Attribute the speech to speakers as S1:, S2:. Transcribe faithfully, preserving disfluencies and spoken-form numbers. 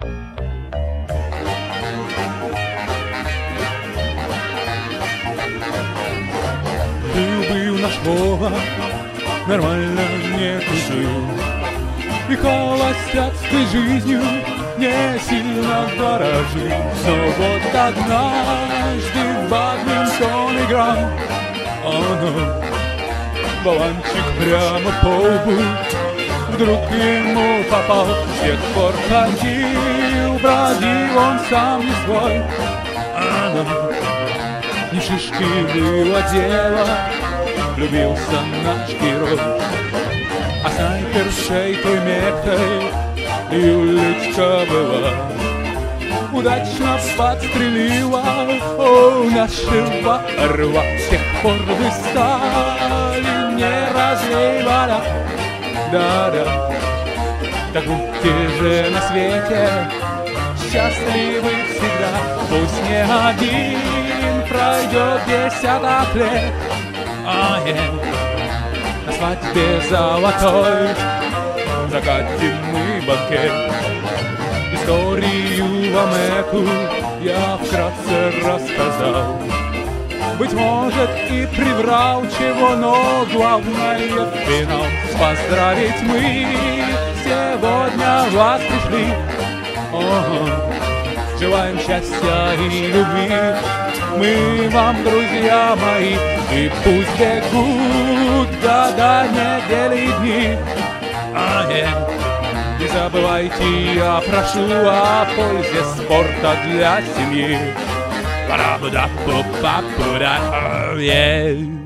S1: Был-был наш Вова, нормально не тужил, и холостяцкой жизнью не сильно дорожил. Но вот однажды в бадминтон играл, оно, баланчик прямо по лбу вдруг ему попал. С тех пор ходил, бродил он сам не свой, оно, не шишки было дело, влюбился наш герой. А снайпершей той меткой Юлечка была, удачно подстрелила о, нашего орла. С тех пор вы стали не разлей. Да-да, так будьте же на свете счастливы всегда. Пусть не один пройдет десяток лет, а нет, на свадьбе золотой закатим мы банкет. Историю вам эту я вкратце рассказал. Быть может и приврал чего, но главное финал. Поздравить мы сегодня вас пришли. Ого. Желаем счастья и любви мы вам, друзья мои. И пусть бегут года, недели и дни, а нет, не забывайте, я прошу о пользе спорта для семьи. Пора-буда-пу-па-пу-да, yeah.